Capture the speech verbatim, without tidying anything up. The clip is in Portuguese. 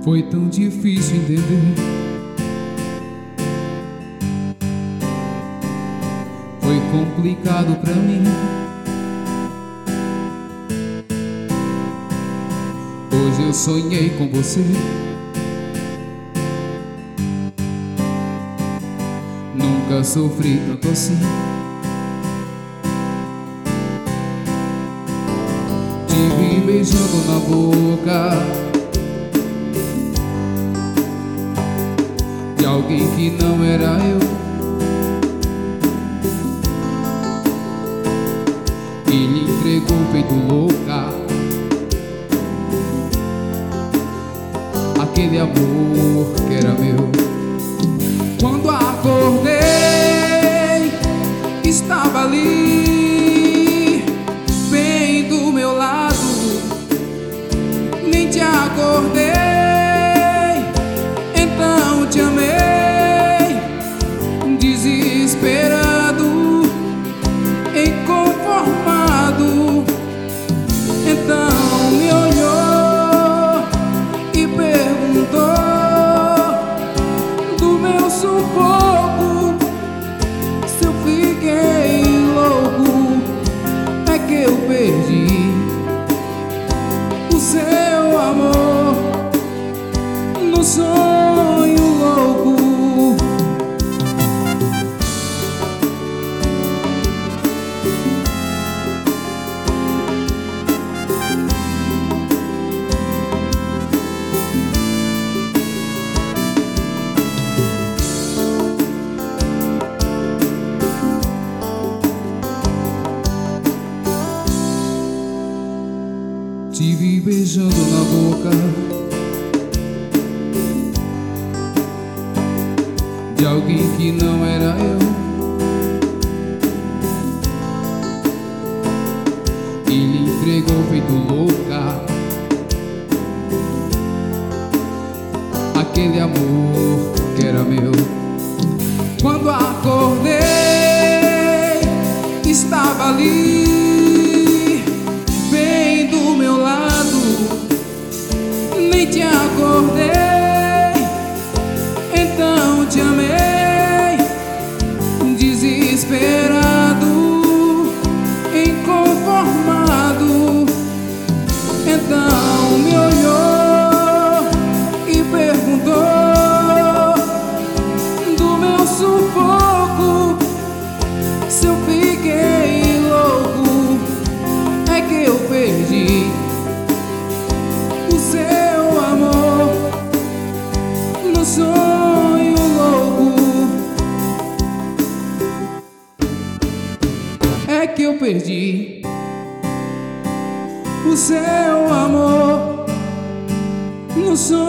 Foi tão difícil entender. Foi complicado pra mim. Hoje eu sonhei com você. Nunca sofri tanto assim. Te vi beijando na boca de alguém que não era eu, e lhe entregou feito louca aquele amor que era meu. Quando acordei, estava ali, bem do meu lado. Nem te acordei, então te amei, desesperado, inconformado. Então me olhou e perguntou do meu sufoco, se eu fiquei louco. É que eu perdi o seu amor no sonho louco. Te vi beijando na boca de alguém que não era eu, e lhe entregou feito louca aquele amor que era meu. Quando acordei, estava ali, bem do meu lado. Nem te acordei, então te amei, desesperado, inconformado. Então me olhou e perguntou do meu sufoco, se eu fiquei louco. É que eu perdi o seu amor no sonho louco. É que eu perdi o seu amor no sonho